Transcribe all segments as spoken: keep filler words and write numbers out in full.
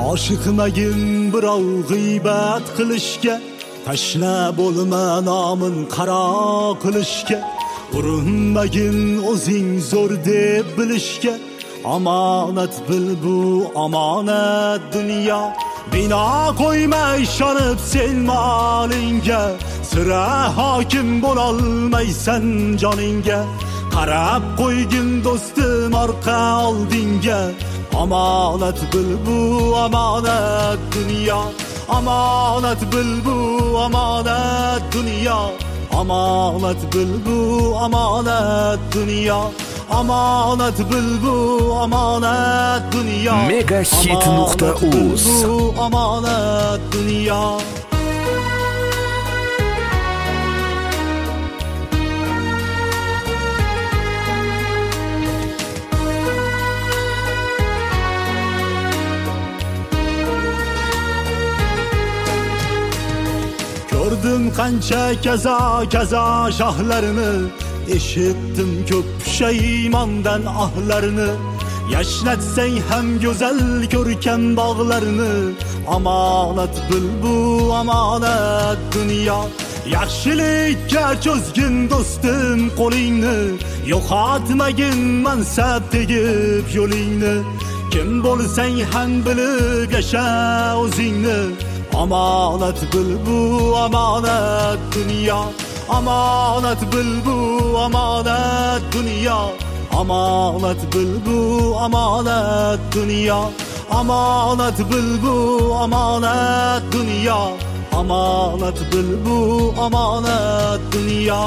Oshiqmagin birov g'iybat qilishga, tashna bo'lma nomin qaro qilishga, urinmagin o'zing zo'r deb bilishga. Omonat bil bu omonat dunyo, bino qo'yma ishonib sen molingga, sira hokim bo'lolmaysan joningga. Qarab qo'ygin do'stim orqa oldinga, omonat bil bu omonat dunyo, omonat bil bu omonat dunyo, omonat bil bu omonat dunyo, omonat bil bu omonat dunyo. Megahit nuqta uz omonat dunyo. Gördüm qancha kaza kaza shohlarini, eshitdim ko'p pushaymondan ohlarini. Yashnatsang ham go'zal ko'rkam bog'larini, omonat bil bu omonat dunyo. Yaxshilikka cho'zgin do'stim qo'lingni, yo'qotmagin mansab tegib yo'lingni. Kim bo'lsang ham bilib yasha o'zingni, omonat bil bu omonat dunyo, omonat bil bu omonat dunyo, omonat bil bu omonat dunyo, omonat bil bu omonat dunyo, omonat bil bu omonat dunyo.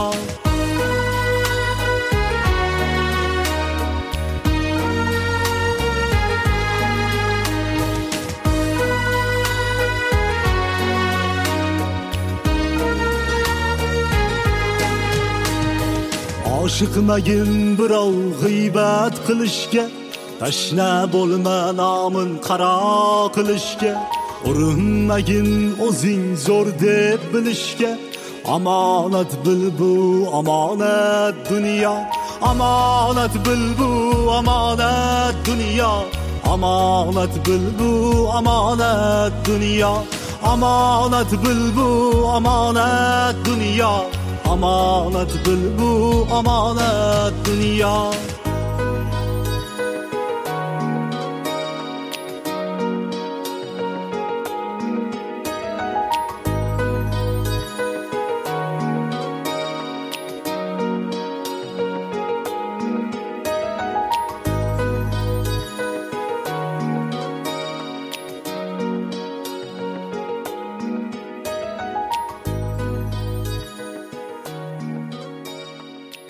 Oshiqmagin birov g'iybat qilishga, tashna bo'lma nomin qaro qilishga, urinmagin o'zing zo'r deb bilishga. Omonat bil bu omonat dunyo, omonat bil bu omonat dunyo, omonat bil bu omonat dunyo, omonat bil bu omonat dunyo, omonat bil bu omonat dunyo.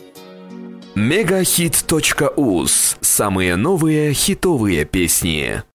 Megahit точка уз. Самые новые хитовые песни.